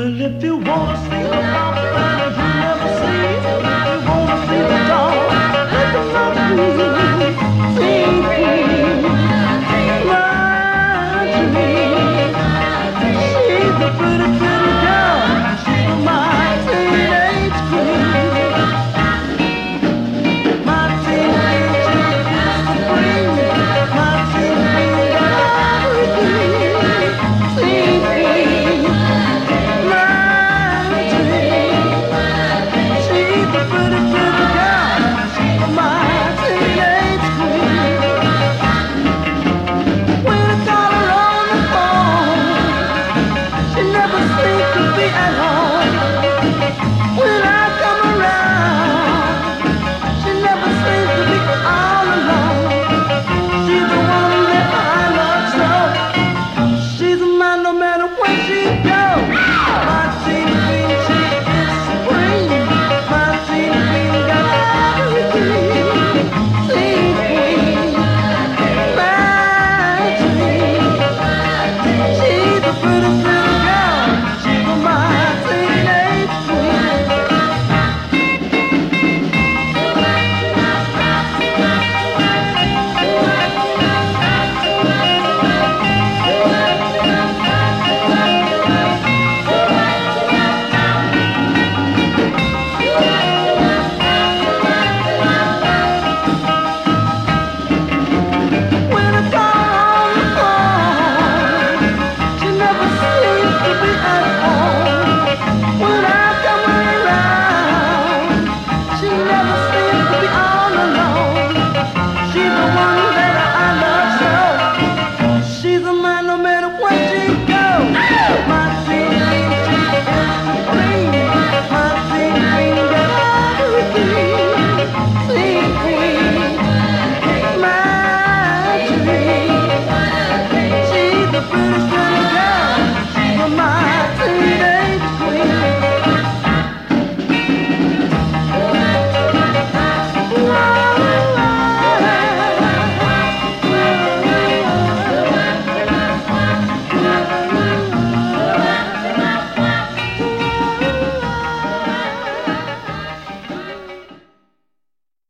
Well, if you wanna see the mountain you never see, if you wanna see the dawn, let the mountain sing my dream. She's a pretty, pretty girl. She's my teenage queen. My teenage is supreme. My teenage got everything. Sing my dream. She's a pretty, pretty girl. She's my teenage queen. When I call her on the phone, she never seems to be at home. When I come around, she never seems to be all alone. She's the one that I love so. She's a man no matter where she goes. My teen queen, she is supreme. My teen queen got everything. Teen queen, my dream. She's a pretty, pretty girl. She's my teenage queen. When I call her on the phone, she never seems to be at home.